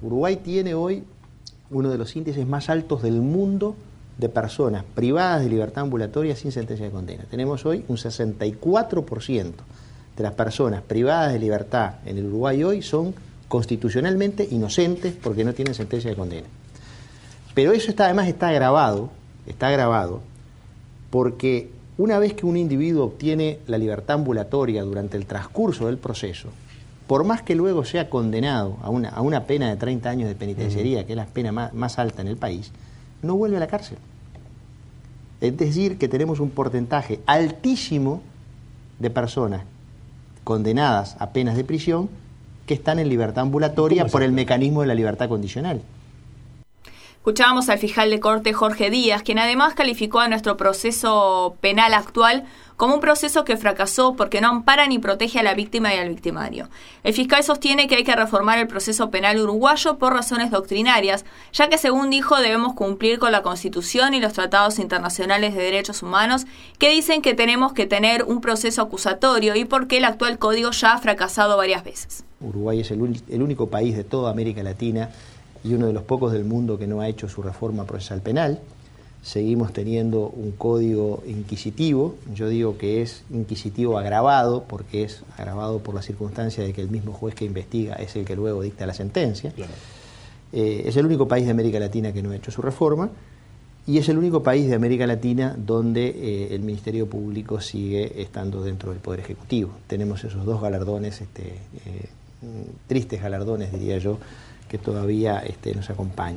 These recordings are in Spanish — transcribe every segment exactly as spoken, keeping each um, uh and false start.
Uruguay tiene hoy uno de los índices más altos del mundo de personas privadas de libertad ambulatoria sin sentencia de condena. Tenemos hoy un sesenta y cuatro por ciento de las personas privadas de libertad en el Uruguay hoy son constitucionalmente inocentes porque no tienen sentencia de condena. Pero eso está, además está agravado, está agravado porque una vez que un individuo obtiene la libertad ambulatoria durante el transcurso del proceso, por más que luego sea condenado a una, a una pena de treinta años de penitenciaría, uh-huh. que es la pena más, más alta en el país, no vuelve a la cárcel. Es decir, que tenemos un porcentaje altísimo de personas condenadas a penas de prisión que están en libertad ambulatoria por el mecanismo de la libertad condicional. Escuchábamos al fiscal de corte Jorge Díaz, quien además calificó a nuestro proceso penal actual como un proceso que fracasó porque no ampara ni protege a la víctima y al victimario. El fiscal sostiene que hay que reformar el proceso penal uruguayo por razones doctrinarias, ya que según dijo debemos cumplir con la Constitución y los tratados internacionales de derechos humanos que dicen que tenemos que tener un proceso acusatorio y porque el actual código ya ha fracasado varias veces. Uruguay es el, el único país de toda América Latina y uno de los pocos del mundo que no ha hecho su reforma procesal penal. Seguimos teniendo un código inquisitivo, yo digo que es inquisitivo agravado, porque es agravado por la circunstancia de que el mismo juez que investiga es el que luego dicta la sentencia. Claro. Eh, es el único país de América Latina que no ha hecho su reforma, y es el único país de América Latina donde eh, el Ministerio Público sigue estando dentro del Poder Ejecutivo. Tenemos esos dos galardones, este, eh, tristes galardones, diría yo, que todavía este, nos acompañan.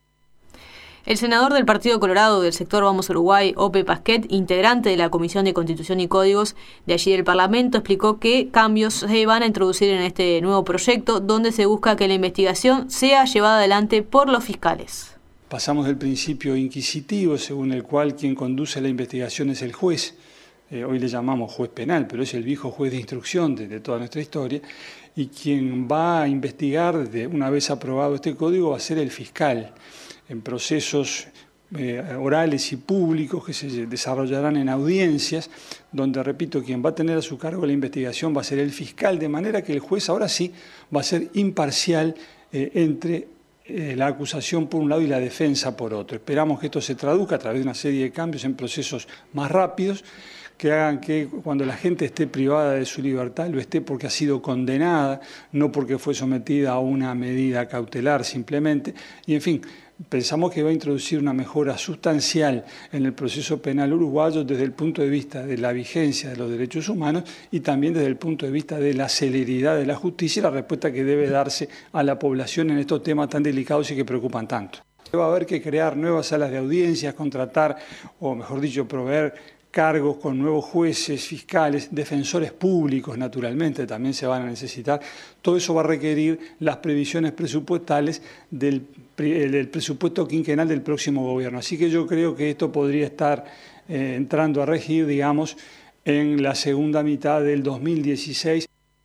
El senador del Partido Colorado del sector Vamos Uruguay, Ope Pasquet, integrante de la Comisión de Constitución y Códigos de allí del Parlamento, explicó qué cambios se van a introducir en este nuevo proyecto, donde se busca que la investigación sea llevada adelante por los fiscales. Pasamos del principio inquisitivo, según el cual quien conduce la investigación es el juez. Eh, hoy le llamamos juez penal, pero es el viejo juez de instrucción de, de toda nuestra historia. Y quien va a investigar, de, una vez aprobado este código, va a ser el fiscal, en procesos eh, orales y públicos que se desarrollarán en audiencias, donde, repito, quien va a tener a su cargo la investigación va a ser el fiscal, de manera que el juez ahora sí va a ser imparcial eh, entre eh, la acusación por un lado y la defensa por otro. Esperamos que esto se traduzca a través de una serie de cambios en procesos más rápidos, que hagan que cuando la gente esté privada de su libertad lo esté porque ha sido condenada, no porque fue sometida a una medida cautelar simplemente. Y en fin, pensamos que va a introducir una mejora sustancial en el proceso penal uruguayo desde el punto de vista de la vigencia de los derechos humanos y también desde el punto de vista de la celeridad de la justicia y la respuesta que debe darse a la población en estos temas tan delicados y que preocupan tanto. Va a haber que crear nuevas salas de audiencias, contratar, o mejor dicho, proveer cargos con nuevos jueces, fiscales, defensores públicos, naturalmente, también se van a necesitar. Todo eso va a requerir las previsiones presupuestales del, del presupuesto quinquenal del próximo gobierno. Así que yo creo que esto podría estar eh, entrando a regir, digamos, en la segunda mitad del dos mil dieciséis.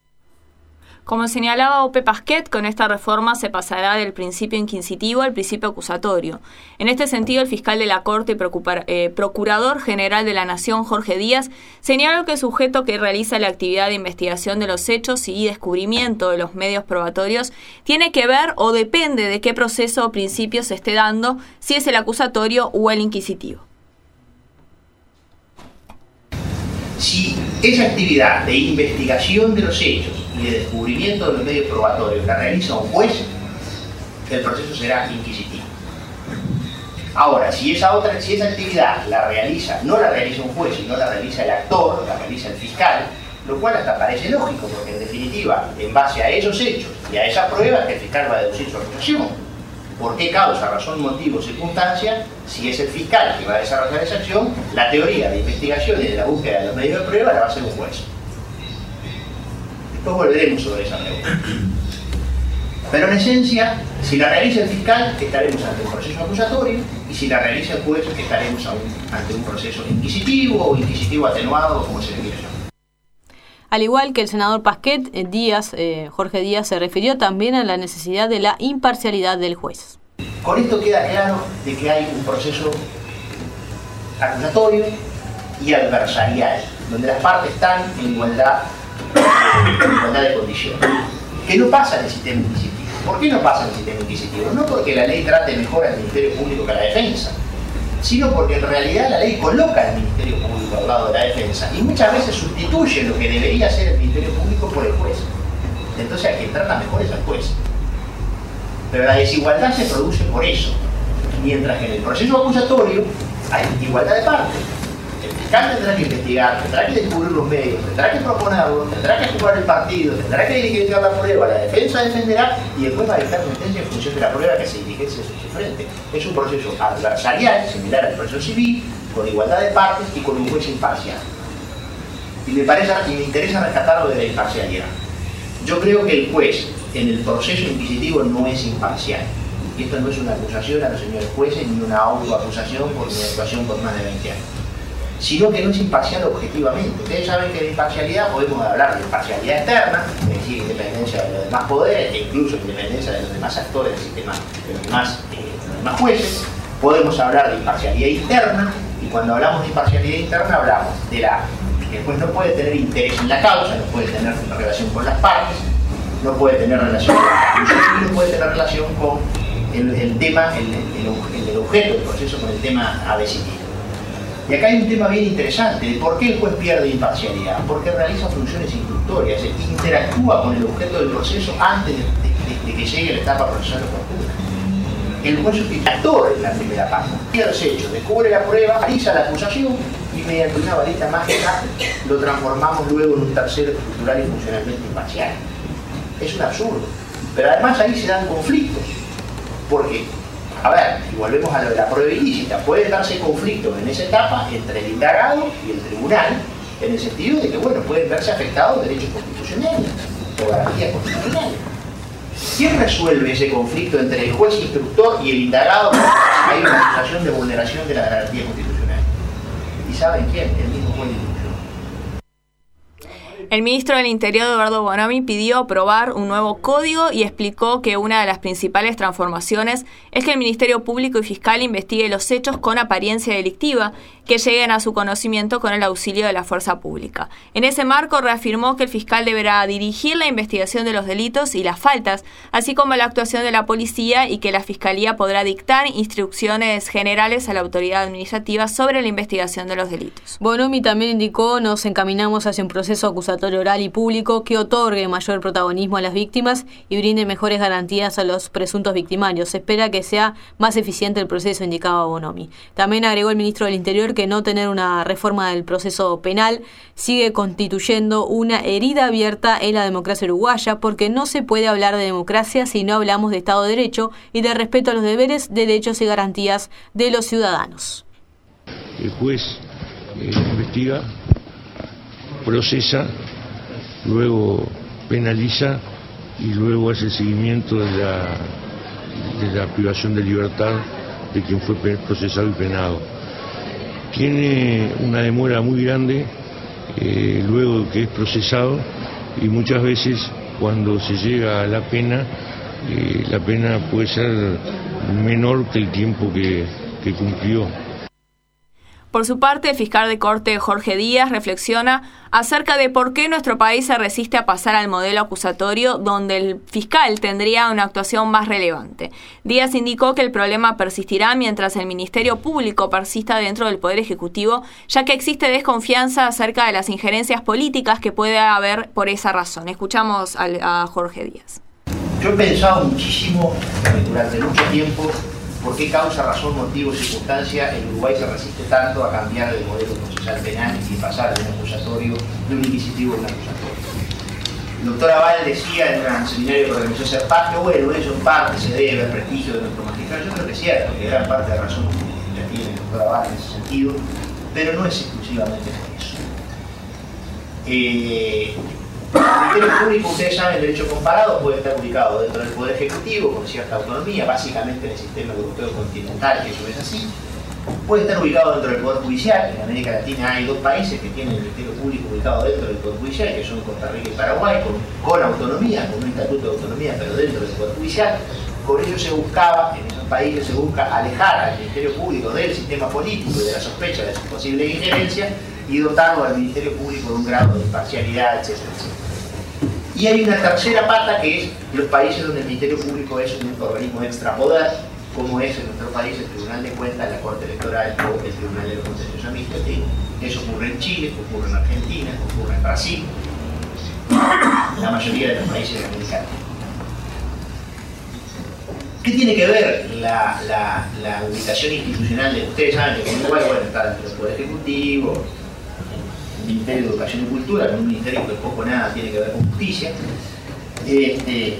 Como señalaba Ope Pasquet, con esta reforma se pasará del principio inquisitivo al principio acusatorio. En este sentido, el fiscal de la Corte y eh, Procurador General de la Nación, Jorge Díaz, señaló que el sujeto que realiza la actividad de investigación de los hechos y descubrimiento de los medios probatorios tiene que ver o depende de qué proceso o principio se esté dando, si es el acusatorio o el inquisitivo. Si esa actividad de investigación de los hechos y de descubrimiento de los medios probatorios la realiza un juez, el proceso será inquisitivo. Ahora, si esa otra, si esa actividad la realiza, no la realiza un juez, sino la realiza el actor, la realiza el fiscal, lo cual hasta parece lógico, porque en definitiva, en base a esos hechos y a esas pruebas, el fiscal va a deducir su acusación. ¿Por qué causa, razón, motivo, circunstancia? Si es el fiscal que va a desarrollar esa acción, la teoría de investigación y de la búsqueda de los medios de prueba la va a hacer un juez. Después volveremos sobre esa pregunta. Pero en esencia, si la realiza el fiscal, estaremos ante un proceso acusatorio, y si la realiza el juez, estaremos ante un proceso inquisitivo o inquisitivo atenuado, como se le quiera llamar. Al igual que el senador Pasquet, Díaz, eh, Jorge Díaz se refirió también a la necesidad de la imparcialidad del juez. Con esto queda claro de que hay un proceso acusatorio y adversarial, donde las partes están en igualdad, en igualdad de condiciones, que no pasa en el sistema inquisitivo. ¿Por qué no pasa en el sistema inquisitivo? No porque la ley trate mejor al Ministerio Público que a la defensa, sino porque en realidad la ley coloca al Ministerio Público al lado de la defensa y muchas veces sustituye lo que debería ser el Ministerio Público por el juez. Entonces al que trata mejor es al juez. Pero la desigualdad se produce por eso, mientras que en el proceso acusatorio hay igualdad de partes. El fiscal tendrá que investigar, tendrá que descubrir los medios, tendrá que proponerlo, tendrá que jugar el partido, tendrá que diligenciar la prueba, la defensa defenderá y el juez va a dictar sentencia en función de la prueba que se diligencia en su frente. Es un proceso adversarial, similar al proceso civil, con igualdad de partes y con un juez imparcial. Y me, parece, y me interesa rescatarlo de la imparcialidad. Yo creo que el juez en el proceso inquisitivo no es imparcial. Y esto no es una acusación a los señores jueces ni una autoacusación por mi actuación por más de veinte años. Sino que no es imparcial objetivamente. Ustedes saben que de imparcialidad podemos hablar de imparcialidad externa, es decir, independencia de los demás poderes e incluso independencia de los demás actores del sistema, de los demás, eh, de los demás jueces. Podemos hablar de imparcialidad interna y cuando hablamos de imparcialidad interna hablamos de la que el juez no puede tener interés en la causa, no puede tener una relación con las partes, no puede tener relación con la conclusión y no puede tener relación con el, el tema, el, el, el, el objeto del proceso, con el tema a decidir. Y acá hay un tema bien interesante de por qué el juez pierde imparcialidad. Porque realiza funciones instructorias, interactúa con el objeto del proceso antes de, de, de que llegue a la etapa procesal oportuna. El juez es el actor en la primera parte. Mira los hechos, descubre la prueba, analiza la acusación y mediante una varita mágica lo transformamos luego en un tercero estructural y funcionalmente imparcial. Es un absurdo. Pero además ahí se dan conflictos. Porque, a ver, y volvemos a lo de la prueba ilícita, puede darse conflictos en esa etapa entre el indagado y el tribunal, en el sentido de que, bueno, pueden verse afectados derechos constitucionales o garantías constitucionales. ¿Quién resuelve ese conflicto entre el juez instructor y el indagado cuando hay una acusación de vulneración de la garantía constitucional? ¿Y saben quién? El mismo juez de instrucción. El ministro del Interior, Eduardo Bonomi, pidió aprobar un nuevo código y explicó que una de las principales transformaciones es que el Ministerio Público y Fiscal investigue los hechos con apariencia delictiva que lleguen a su conocimiento con el auxilio de la fuerza pública. En ese marco reafirmó que el fiscal deberá dirigir la investigación de los delitos y las faltas, así como la actuación de la policía, y que la Fiscalía podrá dictar instrucciones generales a la autoridad administrativa sobre la investigación de los delitos. Bonomi también indicó: nos encaminamos hacia un proceso acusatorio oral y público que otorgue mayor protagonismo a las víctimas y brinde mejores garantías a los presuntos victimarios. Se espera que sea más eficiente el proceso, indicaba Bonomi. También agregó el ministro del Interior que no tener una reforma del proceso penal sigue constituyendo una herida abierta en la democracia uruguaya, porque no se puede hablar de democracia si no hablamos de Estado de Derecho y de respeto a los deberes, derechos y garantías de los ciudadanos. El juez eh, investiga, procesa, luego penaliza y luego hace el seguimiento de la, de la privación de libertad de quien fue procesado y penado. Tiene una demora muy grande eh, luego que es procesado, y muchas veces cuando se llega a la pena, eh, la pena puede ser menor que el tiempo que, que cumplió. Por su parte, el fiscal de corte Jorge Díaz reflexiona acerca de por qué nuestro país se resiste a pasar al modelo acusatorio donde el fiscal tendría una actuación más relevante. Díaz indicó que el problema persistirá mientras el Ministerio Público persista dentro del Poder Ejecutivo, ya que existe desconfianza acerca de las injerencias políticas que puede haber por esa razón. Escuchamos a Jorge Díaz. Yo he pensado muchísimo durante mucho tiempo por qué causa, razón, motivo, circunstancia el Uruguay se resiste tanto a cambiar de modelo procesal penal y pasar de un acusatorio, de un inquisitivo a un acusatorio. El doctor Aval decía en un seminario que organizó CERPAC que bueno, eso en parte se debe al prestigio de nuestro magistrado. Yo creo que es cierto, que gran parte de razón la tiene el doctor Aval en ese sentido, pero no es exclusivamente por eso. Eh, El Ministerio Público, ustedes saben, el derecho comparado puede estar ubicado dentro del Poder Ejecutivo con cierta autonomía, básicamente en el sistema europeo continental, que eso es así. Puede estar ubicado dentro del Poder Judicial. En América Latina hay dos países que tienen el Ministerio Público ubicado dentro del Poder Judicial, que son Costa Rica y Paraguay, con, con autonomía, con un estatuto de autonomía, pero dentro del Poder Judicial. Con ello se buscaba, en esos países se busca alejar al Ministerio Público del sistema político y de la sospecha de su posible injerencia y dotarlo al Ministerio Público de un grado de imparcialidad, etcétera, etcétera. Y hay una tercera pata que es los países donde el Ministerio Público es un organismo extrapoder, como es en nuestro país el Tribunal de Cuentas, la Corte Electoral o el Tribunal de los Contenciosos Administrativos. Eso ocurre en Chile, ocurre en Argentina, ocurre en Brasil, la mayoría de los países de América Latina. ¿Qué tiene que ver la, la, la ubicación institucional de ustedes? Saben que en Uruguay, bueno, está dentro del Poder Ejecutivo, el Ministerio de Educación y Cultura, con un ministerio que poco o nada tiene que ver con justicia. Este,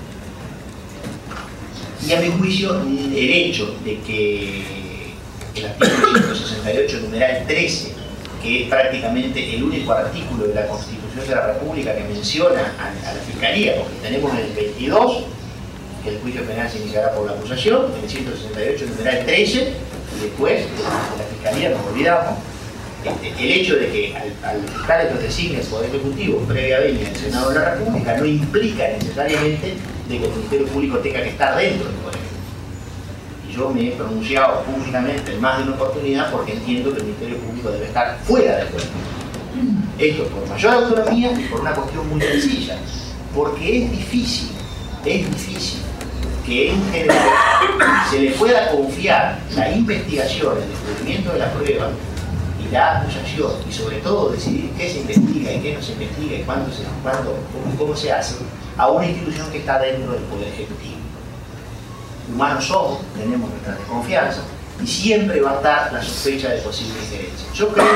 y a mi juicio, el hecho de que el artículo ciento sesenta y ocho, numeral trece, que es prácticamente el único artículo de la Constitución de la República que menciona a, a la Fiscalía, porque tenemos en el veintidós, que el juicio penal se iniciará por la acusación, en el ciento sesenta y ocho, numeral trece, y después de la Fiscalía nos olvidamos. Este, el hecho de que al, al fiscal lo designe el Poder Ejecutivo previa venia del Senado de la República no implica necesariamente de que el Ministerio Público tenga que estar dentro del Poder Ejecutivo. Y yo me he pronunciado públicamente en más de una oportunidad porque entiendo que el Ministerio Público debe estar fuera del Poder Ejecutivo. Esto por mayor autonomía y por una cuestión muy sencilla, porque es difícil, es difícil que en general se le pueda confiar la investigación, el descubrimiento de la prueba y la acusación, y sobre todo decidir qué se investiga y qué no se investiga y cuándo se, cuándo, cómo, cómo se hace, a una institución que está dentro del Poder Ejecutivo. Humanos somos, tenemos nuestra desconfianza, y siempre va a estar la sospecha de posible injerencia. Yo creo,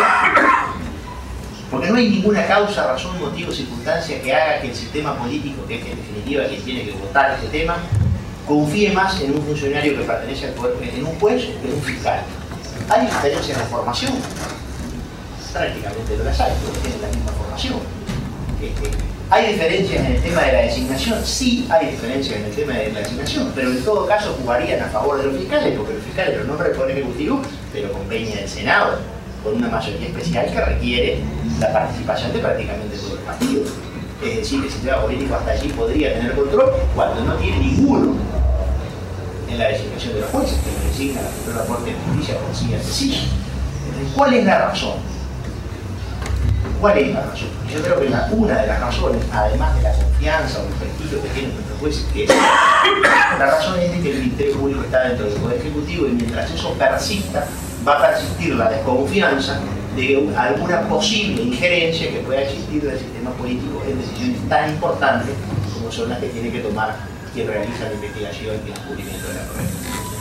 porque no hay ninguna causa, razón, motivo, circunstancia que haga que el sistema político, que es en definitiva quien tiene que votar este tema, confíe más en un funcionario que pertenece al poder, en un juez que en un fiscal. Hay diferencias de formación, prácticamente no las hay, porque tienen la misma formación. Este, ¿Hay diferencias en el tema de la designación? Sí, hay diferencias en el tema de la designación, pero en todo caso jugarían a favor de los fiscales, porque los fiscales los nombra el Poder Ejecutivo, pero con peña del Senado, con una mayoría especial que requiere la participación de prácticamente todo el partido. Es decir, que el sistema político hasta allí podría tener control cuando no tiene ninguno en la designación de los jueces, que lo designa la Suprema Corte de Justicia por siguiente sí. Entonces, ¿cuál es la razón? ¿Cuál es la razón? Yo creo que la, una de las razones, además de la confianza o el prestigio que tienen nuestros jueces, que es, la razón es de que el Ministerio Público está dentro del Poder Ejecutivo y mientras eso persista, va a persistir la desconfianza de alguna posible injerencia que pueda existir del sistema político en decisiones tan importantes como son las que tiene que tomar quien realiza la investigación y el descubrimiento de la prueba.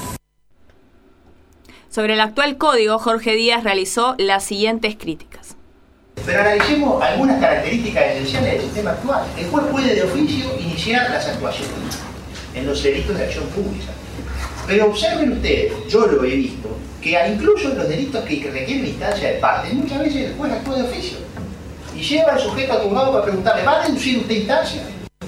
Sobre el actual código, Jorge Díaz realizó las siguientes críticas. Pero analicemos algunas características esenciales del sistema actual. El juez puede de oficio iniciar las actuaciones en los delitos de acción pública. Pero observen ustedes, yo lo he visto, que incluso en los delitos que requieren instancia de parte, muchas veces el juez actúa de oficio y lleva al sujeto al juzgado para preguntarle, ¿va a deducir usted instancia?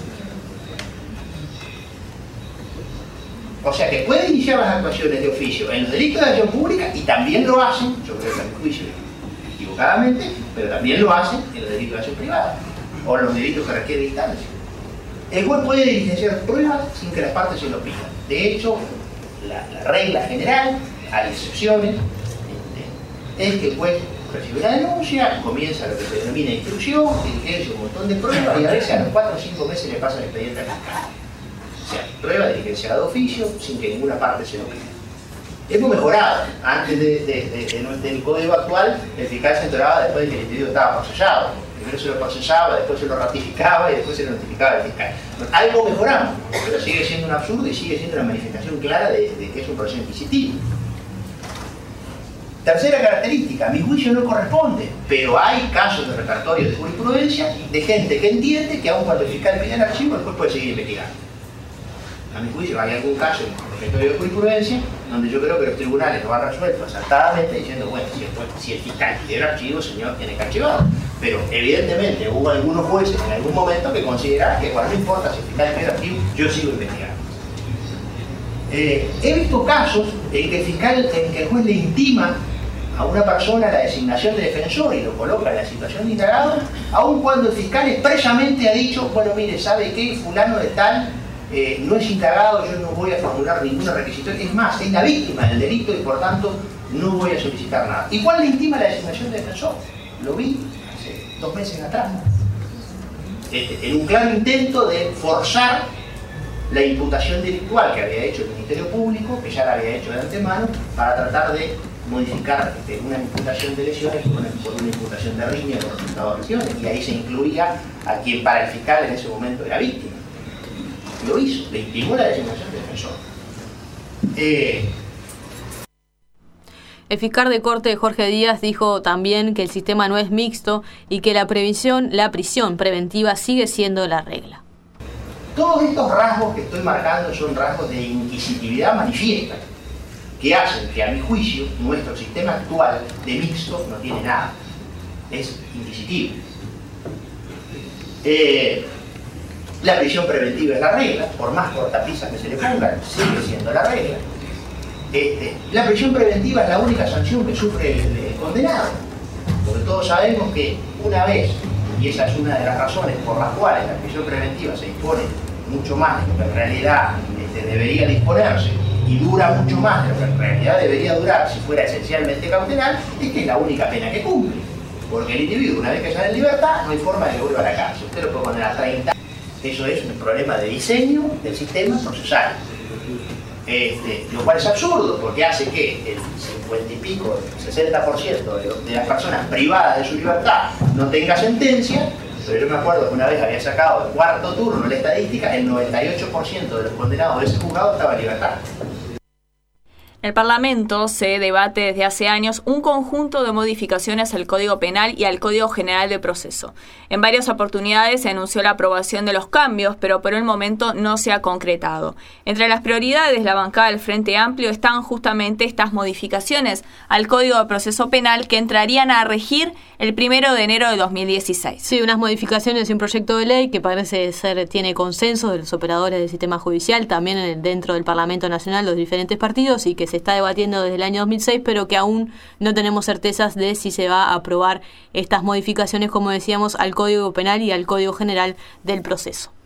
O sea que puede iniciar las actuaciones de oficio en los delitos de acción pública y también lo hacen, yo creo que a mi juicio equivocadamente, pero también lo hacen en los delitos de acción privada o en los delitos que requieren instancia. El juez puede diligenciar pruebas sin que las partes se lo pidan. De hecho, la, la regla general, hay excepciones, este, es que el juez recibe una denuncia, comienza lo que se denomina instrucción, diligencia un montón de pruebas y a veces a los cuatro o cinco meses le pasa el expediente al fiscal. O sea, prueba diligenciada de oficio sin que ninguna parte se lo pida. Hemos mejorado. Antes de, de, de, de, del código actual, el fiscal se enteraba después de que el individuo estaba procesado. Primero se lo procesaba, después se lo ratificaba y después se lo notificaba al fiscal. Bueno, algo mejoramos, pero sigue siendo un absurdo y sigue siendo una manifestación clara de, de que es un proceso inquisitivo. Tercera característica, a mi juicio no corresponde, pero hay casos de repertorio de jurisprudencia de gente que entiende que aun cuando el fiscal pide el archivo, el juez puede seguir investigando. A mi juicio hay algún caso en el repertorio de jurisprudencia donde yo creo que los tribunales lo han resuelto acertadamente diciendo, bueno, si el, juez, si el fiscal pide el archivo, señor, tiene que archivarlo. Pero evidentemente hubo algunos jueces en algún momento que consideraron que, bueno, no importa si el fiscal pide el archivo, yo sigo investigando. Eh, he visto casos en que el fiscal, en que el juez le intima a una persona la designación de defensor y lo coloca en la situación de indagado, aun cuando el fiscal expresamente ha dicho, bueno, mire, ¿sabe qué? Fulano de tal eh, no es indagado, yo no voy a formular ninguna requisición, es más, es la víctima del delito y por tanto no voy a solicitar nada. Igual le intima la designación de defensor, lo vi hace dos meses atrás. este, en un claro intento de forzar la imputación delictual que había hecho el Ministerio Público, que ya la había hecho de antemano, para tratar de modificar este, una imputación de lesiones por una, por una imputación de riña con resultado de lesiones, y ahí se incluía a quien para el fiscal en ese momento era víctima. Lo hizo, le intimó la designación de defensor. Eh, El fiscal de corte Jorge Díaz dijo también que el sistema no es mixto y que la previsión, la prisión preventiva sigue siendo la regla. Todos estos rasgos que estoy marcando son rasgos de inquisitividad manifiesta, que hacen que, a mi juicio, nuestro sistema actual de mixto no tiene nada. Es inquisitivo. Eh, la prisión preventiva es la regla, por más cortapisas que se le pongan, sigue siendo la regla. Este, la prisión preventiva es la única sanción que sufre el, el condenado, porque todos sabemos que una vez, y esa es una de las razones por las cuales la prisión preventiva se dispone mucho más de lo que en realidad este, debería disponerse, y dura mucho más de lo que en realidad debería durar si fuera esencialmente cautelar, es que es la única pena que cumple, porque el individuo, una vez que sale en libertad, no hay forma de que vuelva a la cárcel. Usted lo puede poner a treinta. Eso es un problema de diseño del sistema procesal. Este, lo cual es absurdo, porque hace que el cincuenta y pico, sesenta por ciento de, de las personas privadas de su libertad no tenga sentencia, pero yo me acuerdo que una vez había sacado el cuarto turno en la estadística, el noventa y ocho por ciento de los condenados de ese juzgado estaba en libertad. En el Parlamento se debate desde hace años un conjunto de modificaciones al Código Penal y al Código General de Proceso. En varias oportunidades se anunció la aprobación de los cambios, pero por el momento no se ha concretado. Entre las prioridades de la bancada del Frente Amplio están justamente estas modificaciones al Código de Proceso Penal que entrarían a regir el primero de enero de dos mil dieciséis. Sí, unas modificaciones y un proyecto de ley que parece ser tiene consenso de los operadores del sistema judicial, también en el, dentro del Parlamento Nacional, los diferentes partidos, y que se está debatiendo desde el año dos mil seis, pero que aún no tenemos certezas de si se va a aprobar estas modificaciones, como decíamos, al Código Penal y al Código General del Proceso.